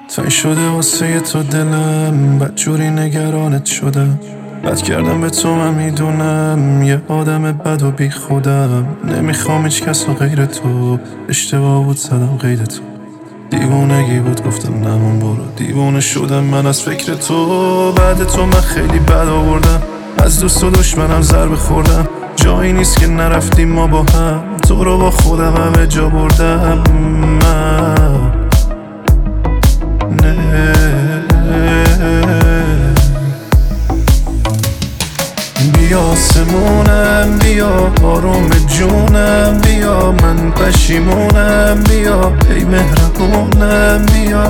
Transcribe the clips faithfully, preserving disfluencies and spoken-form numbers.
تای شده واسه تو دلم، بدجوری نگرانت شدم. بد کردم به تو من میدونم، یه آدم بد و بی خودم. نمیخوام هیچ کس و غیر تو، اشتباه بود زدم غیر تو. دیوونگی بود گفتم نمون برو، دیوونه شدم من از فکر تو. بعد تو من خیلی بد آوردم، از دوست و دشمنم ضربه خوردم. جایی نیست که نرفتیم ما با هم، تو رو با خودم همه جا بردم من. نه بیا آسمونم، بیا آروم جونم، بیا من پشیمونم، بیا ای مهربونم، بیا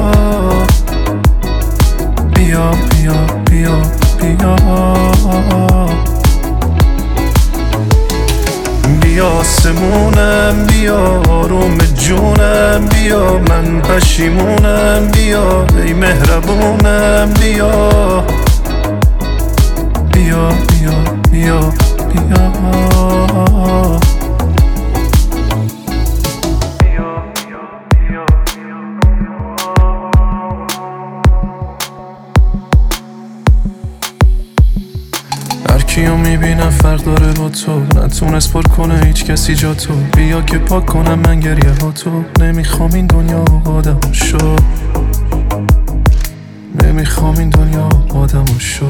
بیا بیا بیا بیا بیا آسمونم، بیا آروم جونم، بیا من پشیمونم، بیا ای مهربونم، بیا بیا بیا بیا بیا هر کیو میبینم فرق داره با تو، نتونست پر کنه هیچ کسی جا تو. بیا که پاک کنم من گریه ها تو، نمیخوام این دنیا آدم شو، نمیخوام این دنیا آدم شو.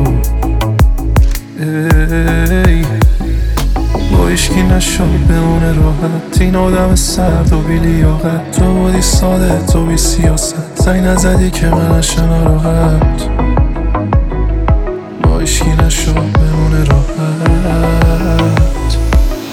ای با ایشکی نشو بمونه راحت، این آدم سرد و بی لیاقت. تو بودی ساده، تو بی سیاست، زنگ نزدی که من نشم راحت. با ایشکی نشو بمونه راحت.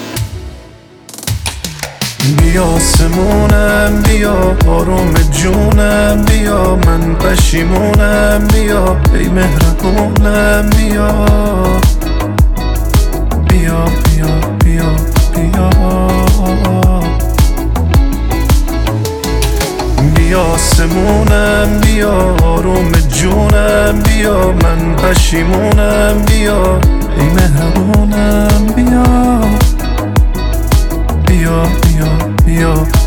بیا آسمونم، بیا آروم جونم، بیا من پشیمونم، بیا ای مهربونم، بیا بیا بیا بیا بیا بیا آسمونم، بیا آروم جونم، بیا من پشیمونم، بیا ای مهربونم، بیا بیا بیا بیا